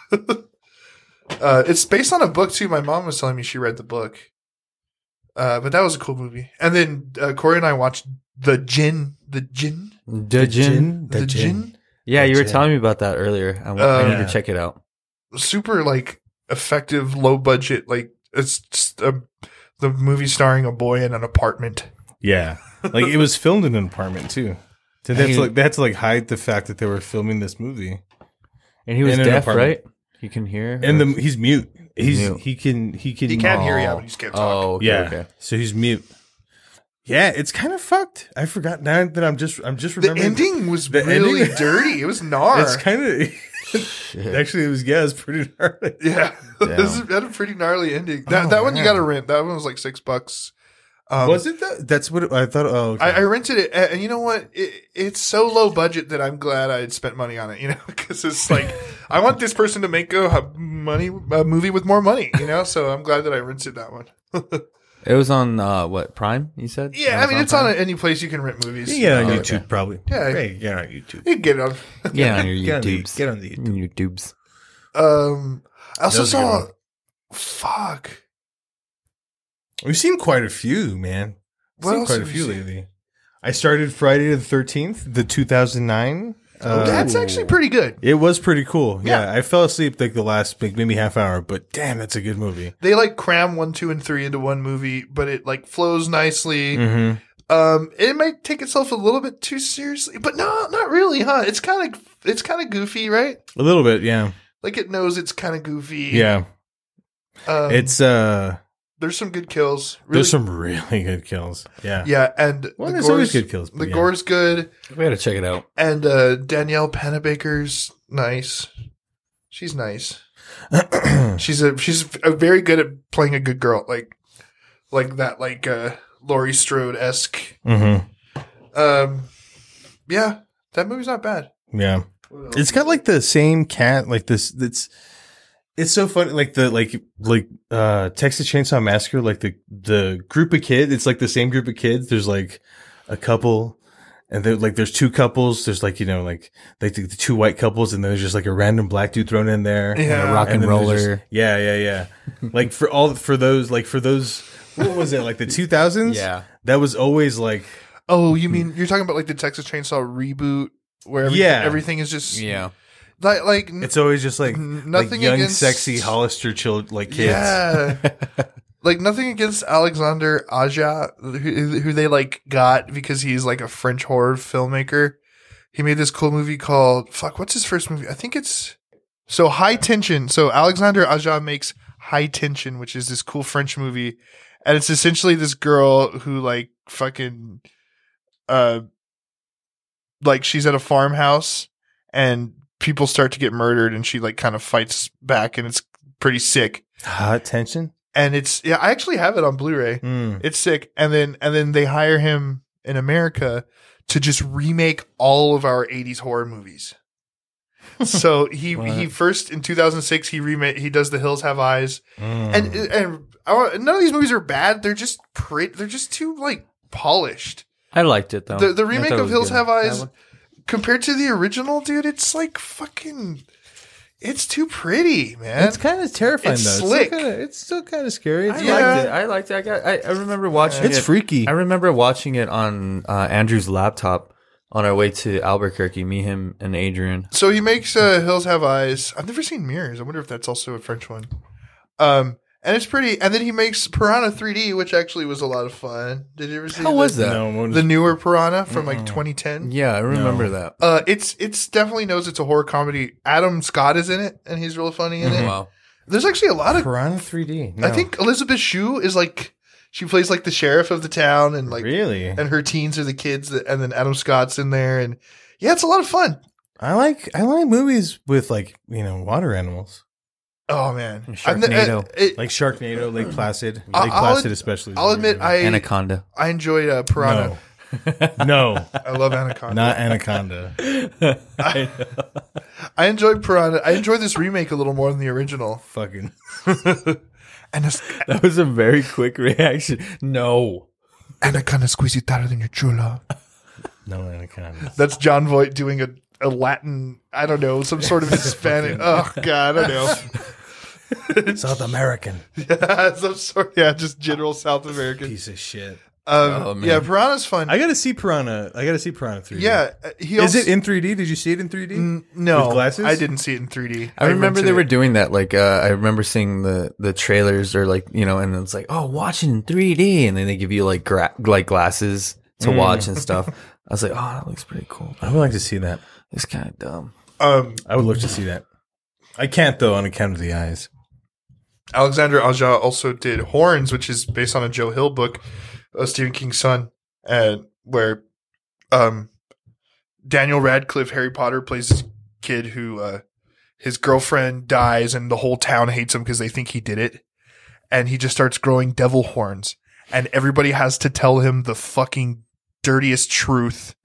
uh, it's based on a book too. My mom was telling me she read the book, uh, but that was a cool movie. And then uh, Corey and I watched the Gin, the Gin, The Gin. the Gin. Yeah, you were Gin. telling me about that earlier. I, wa- I need Uh, to check it out. Super like effective, low budget. Like it's just a, the movie starring a boy in an apartment. Yeah. Like it was filmed in an apartment too. So they had, He- to, like, they had to like hide the fact that they were filming this movie. And he was in an deaf, apartment. right? He can hear. And or- the he's mute. He's Mute. he can he can He can Oh. hear you, but he just can't talk. Oh, okay, yeah. okay. So he's mute. Yeah, it's kind of fucked. I forgot now that I'm just I'm just The remembering. ending was The really ending- dirty. It was gnar. It's kind of actually it was yeah, it's pretty gnarly. yeah, Damn. this is- had a pretty gnarly ending. That Oh, that one you man. got to rent. That one was like six bucks. Um, Was it though? That's what it, I thought. Oh, okay. I, I rented it, and you know what? It, it's so low budget that I'm glad I had spent money on it. You know, because it's like I want this person to make a, a money a movie with more money. You know, so I'm glad that I rented that one. It was on uh, what Prime? You said? Yeah, I mean, Amazon it's on Prime? any place you can rent movies. you can get it on Oh, YouTube okay. probably. Yeah. Hey, get on YouTube. You can get it on. Yeah, on your Get on the- YouTubes. get on the YouTube. YouTubes. Um, I also That was a good saw. one. Fuck. We've seen quite a few, man. We've What seen else quite a have we few seen? lately. I started Friday the thirteenth, the two thousand nine. Uh, That's actually pretty good. It was pretty cool. Yeah. Yeah. I fell asleep like the last like maybe half hour, but damn, that's a good movie. They like cram one, two, and three into one movie, but it like flows nicely. Mm-hmm. Um, it might take itself a little bit too seriously, but no, not really, huh? It's kind of it's kind of goofy, right? A little bit, yeah, Like it knows it's kind of goofy. yeah. um, It's uh, there's some good kills. Really, there's some really good kills. Yeah, yeah, and Well, the there's always gore's- good kills, but The yeah. gore's good, We gotta check it out. and uh, Danielle Pennebaker's nice. She's nice. she's a she's a very good at playing a good girl, like like that, like uh, Laurie Strode esque. Mm-hmm. Um, yeah, that movie's not bad. Yeah. It's got like the same cat, like this. It's it's so funny, like the like like uh Texas Chainsaw Massacre, like the the group of kids. It's like the same group of kids. There's like a couple, and there like there's two couples. There's like you know like like the, the two white couples, and then there's just like a random black dude thrown in there. Yeah. And a rock and, then there's roller. just- yeah, yeah, yeah. Like for all for those like for those what was it like the two thousands? Yeah. that was always like Oh, you mean you're talking about like the Texas Chainsaw reboot, where everything, Yeah. everything is just Yeah. like like n- it's always just like N- like nothing young, against- sexy Hollister child like kids. yeah. like nothing against Alexander Aja, who, who they like got because he's like a French horror filmmaker. He made this cool movie called fuck. What's his first movie? I think it's so High Tension. So Alexander Aja makes High Tension, which is this cool French movie, and it's essentially this girl who like fucking, uh, like she's at a farmhouse and people start to get murdered, and she like kind of fights back, and it's pretty sick. Hot tension. And it's yeah, I actually have it on Blu-ray. Mm. It's sick. And then and then they hire him in America to just remake all of our eighties horror movies. So he he first in two thousand six he remade he does The Hills Have Eyes, Mm. and and I, none of these movies are bad. They're just pretty. They're just too like polished. I liked it though. The the I remake thought it of was Hills good. Have Eyes That one- compared to the original, dude, it's like fucking. It's too pretty, man. It's kind of terrifying It's though. slick. It's still kinda, it's still kind of scary. I It's, Yeah. liked it. I liked it. I got. I, I remember watching it's it. freaky. I remember watching it on uh, Andrew's laptop on our way to Albuquerque. Me, him, and Adrian. So he makes uh, Hills Have Eyes. I've never seen Mirrors. I wonder if that's also a French one. Um, and it's pretty. And then he makes Piranha three D, which actually was a lot of fun. Did you ever see How the, was that? No, what is- the newer Piranha from like twenty ten? Yeah, I remember No. that. Uh, it's it's definitely knows it's a horror comedy. Adam Scott is in it, and he's real funny in it. Wow. There's actually a lot of. Piranha three D. I think Elizabeth Shue is like she plays like the sheriff of the town, and like really. and her teens are the kids, that, and then Adam Scott's in there, and yeah, it's a lot of fun. I like I like movies with like you know water animals Oh man, Sharknado. I, it, like Sharknado, Lake Placid, I'll- Lake I'll Placid ad- especially. is I'll really admit, good. I Anaconda. I enjoyed uh, Piranha. no, no, I love Anaconda. not Anaconda. I enjoyed Piranha. I enjoyed this remake a little more than the original. Fucking And it's, That was a very quick reaction. No. Anaconda squeeze you tighter than your true love. no Anaconda. That's John Voight doing a, a Latin, I don't know, some sort of Hispanic. Oh God, I don't know. South American Yeah, some sort. Yeah, just general South American. piece of shit. Um, Oh, man. yeah, Piranha's fun. I gotta see Piranha. I gotta see Piranha three D. yeah, uh, he Is also, it in three D? Did you see it in three D? N- no, with glasses? I didn't see it in three D. I remember rented they were it. doing that. Like, uh, I remember seeing the, the trailers or like, you know, and it's like, oh, watch it in three D. And then they give you like, gra- like glasses to watch and stuff. I was like, oh, that looks pretty cool. I would like to see that. It's kind of dumb. Um, I would love to see that. I can't though on account of the eyes. Alexander Aja also did Horns, which is based on a Joe Hill book, uh, Stephen King's son, and where um, Daniel Radcliffe, Harry Potter, plays this kid who uh, his girlfriend dies and the whole town hates him because they think he did it, and he just starts growing devil horns, and everybody has to tell him the fucking dirtiest truth.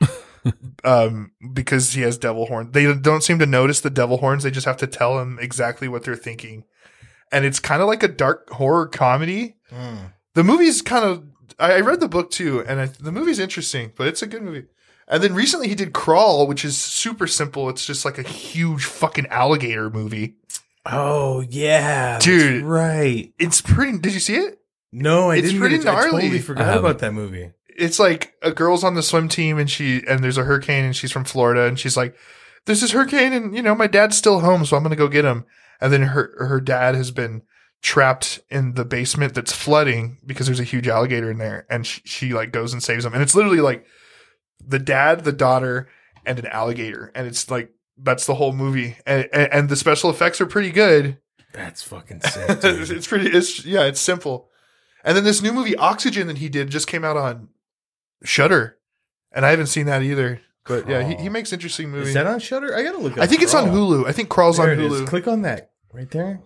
um, because he has devil horns. They don't seem to notice the devil horns. They just have to tell him exactly what they're thinking. And it's kind of like a dark horror comedy. The movie's kind of, I, I read the book too, and I, the movie's interesting, but it's a good movie. And then recently he did Crawl, which is super simple. It's just like a huge fucking alligator movie. Oh yeah, Dude. that's right. It's pretty, did you see it? No, I It's didn't. pretty get it. I gnarly. totally I forgot haven't. about that movie. It's like a girl's on the swim team and she, and there's a hurricane and she's from Florida and she's like, there's this hurricane and you know, my dad's still home, so I'm going to go get him. And then her, her dad has been trapped in the basement that's flooding because there's a huge alligator in there. And she, she like goes and saves him. And it's literally like the dad, the daughter, and an alligator. And it's like, that's the whole movie. And, and, and the special effects are pretty good. That's fucking sick. Dude. It's pretty, it's, yeah, it's simple. And then this new movie, Oxygen, that he did just came out on Shudder. And I haven't seen that either. But yeah, he, he makes interesting movies. Is that on Shutter? I gotta look. Up I think it's on Crawl. Hulu. I think Crawl's There on it is. Hulu. Click on that right there.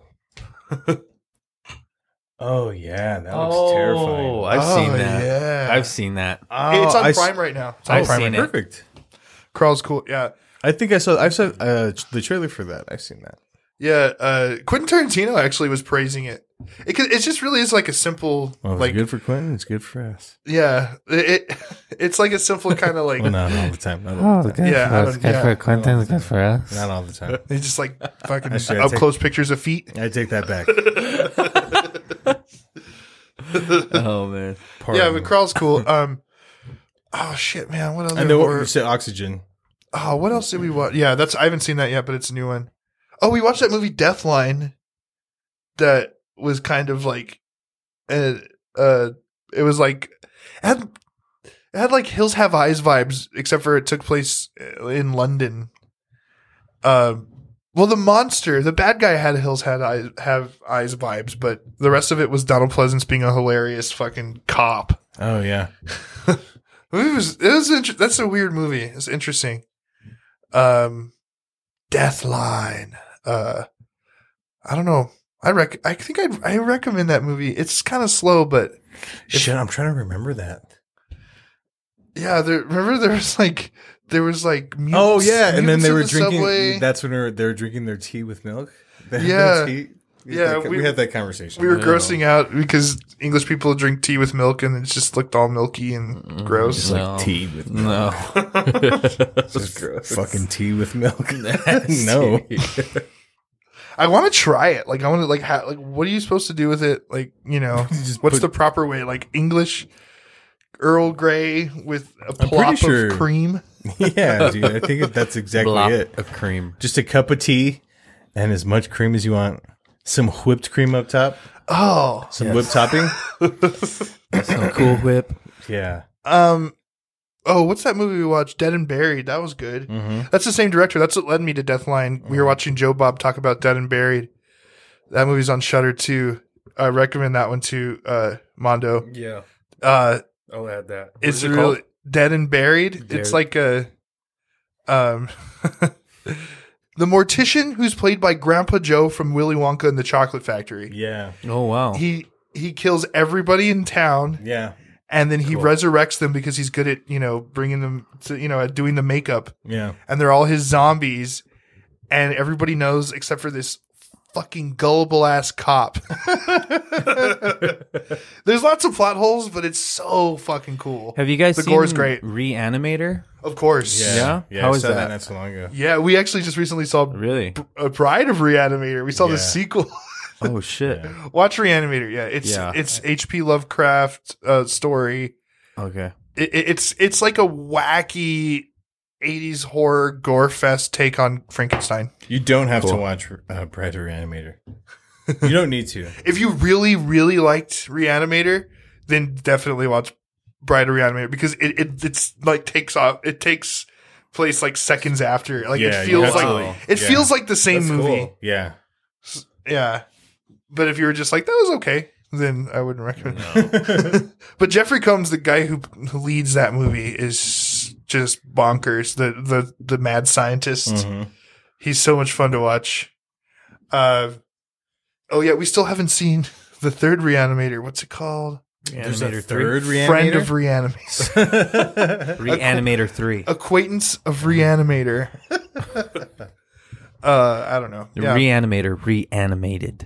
Oh yeah, that looks terrifying. Oh, I've Oh, seen that. yeah. I've seen that. Oh, it's on I s- Prime right now. It's on I've Prime seen right now. it. Perfect. Crawl's cool. Yeah. I think I saw. I've saw uh, the trailer for that. I've seen that. Yeah. Uh, Quentin Tarantino actually was praising it. It it just really is like a simple, Well, if like, it's good for Quentin. It's good for us. yeah. It, it it's like a simple kind of like, Well, not all the time. Not all the time. yeah. I don't, yeah. Quentin, it's good for us. Not all the time. They just like fucking Actually, I up take- close pictures of feet. I take that back. Oh, man. Yeah, but Crawl's cool. Um, oh shit, man. What other? I know what horror- you said. Oxygen. Oh, what else did we watch? Yeah, that's I haven't seen that yet, but it's a new one. Oh, we watched that movie Deathline. That was kind of like and uh, it was like it had, it had like Hills Have Eyes vibes, except for it took place in London. Uh, well, the monster, the bad guy, had Hills Had Eyes Have Eyes vibes, but the rest of it was Donald Pleasance being a hilarious fucking cop. Oh yeah. It was. It was. Inter- that's a weird movie. It's interesting. Um, Deathline. Uh, I don't know. I rec. I think I'd, I recommend that movie. It's kind of slow, but Shit, I'm trying to remember that. yeah. There, remember there was like there was like mutants, Oh yeah, and then mutants they in were the drinking. subway. That's when they were, they were drinking their tea with milk. They had Yeah. their tea. We had Yeah, that- we- we had that conversation. We were Yeah. grossing out because English people drink tea with milk, and it just looked all milky and gross. It's No. like tea with milk. No. Just fucking tea with milk. No. I want to try it. Like, I want to like, ha- like, what are you supposed to do with it? Like, you know, just what's put- the proper way? Like English Earl Grey with a pretty plop sure- of cream. Yeah, dude. I think that's exactly Blop it. of cream. Just a cup of tea and as much cream as you want. Some whipped cream up top. Oh, Some whipped topping. Some Cool Whip. Yeah. um, oh, what's that movie we watched? Dead and Buried. That was good. Mm-hmm. That's the same director. That's what led me to Deathline. We were watching Joe Bob talk about Dead and Buried. That movie's on Shudder too. I recommend that one to uh, Mondo. Yeah. Uh, I'll add that. it's really Dead and Buried. Buried. It's like a um the mortician who's played by Grandpa Joe from Willy Wonka and the Chocolate Factory. Yeah. Oh, wow. He he kills everybody in town, Yeah. and then he Cool. resurrects them because he's good at, you know, bringing them to, you know, at doing the makeup, Yeah. and they're all his zombies, and everybody knows except for this fucking gullible ass cop. There's lots of plot holes, but it's so fucking cool. Have you guys the seen gore's great. Reanimator? Of course. Yeah. Yeah? Yeah. How I is saw that? not so long ago. Yeah, we actually just recently saw Really? a Bride of Reanimator. We saw the Yeah. sequel. Oh, shit. Watch Reanimator. Yeah, it's Yeah. it's H P Lovecraft uh, story. Okay. It, it, it's it's like a wacky eighties horror gore fest take on Frankenstein. You don't have to Cool. watch uh, Bride of Reanimator. You don't need to. If you really really liked Reanimator, then definitely watch Bride of Reanimator because it, it it's like takes off. It takes place like seconds after. Like Yeah, it you feels like absolutely- it yeah. feels like the same That's movie. cool. Yeah. Yeah. But if you were just like, that was okay, then I wouldn't recommend it. But Jeffrey Combs, the guy who, who leads that movie, is just bonkers. The the the mad scientist. Mhm. He's so much fun to watch. Uh, oh, yeah, we still haven't seen the third Reanimator. What's it called? There's a Reanimator third three. Reanimator. Friend of Reanimator. Reanimator three. Acquaintance of Reanimator. uh, I don't know. The Yeah. Reanimator reanimated.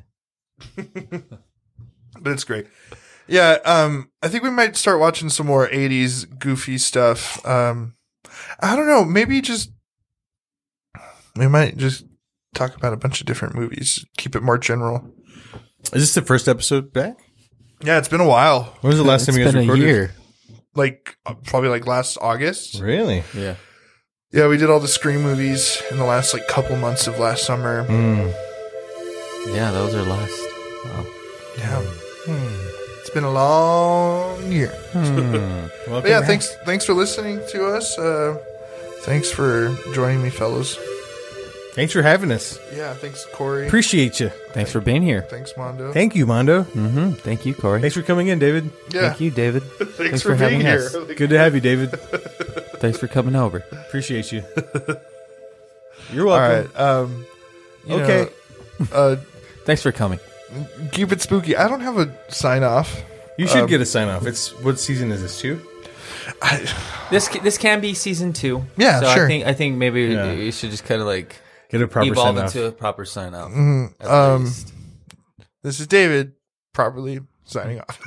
But it's great. Yeah, um, I think we might start watching some more eighties goofy stuff. Um, I don't know. Maybe just we might just talk about a bunch of different movies. Keep it more general. Is this the first episode back? Yeah, it's been a while. When was the last It's time you guys been a recorded? year. Like uh, probably like last August. Really? Yeah. Yeah, we did all the Scream movies in the last like couple months of last summer. Mm. Yeah, that was our last. Wow. Yeah, it's been a long year. Welcome But yeah, back. thanks thanks for listening to us. Uh, thanks for joining me, fellas. Thanks for having us. Yeah, thanks, Corey. Appreciate you. Thanks for being here. Thanks, Mondo. Thank you, Mondo. Mm-hmm. Thank you, Corey. Thanks for coming in, David. yeah, Thank you, David. Thanks, Thanks for, for being having here. us. Good to have you, David. Thanks for coming over. Appreciate you. You're All welcome. right. Um, you Okay. know, uh, Thanks for coming. keep it spooky. I don't have a sign off. You should um, get a sign off. It's what season is this? Two? This this can be season two. Yeah, so sure. I think I think maybe Yeah. we should just kind of like Get a proper evolve sign off. into a proper sign off. Mhm. at Um, least. This is David, properly signing off.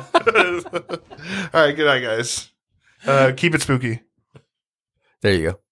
All right. Good night, guys. Uh, keep it spooky. There you go.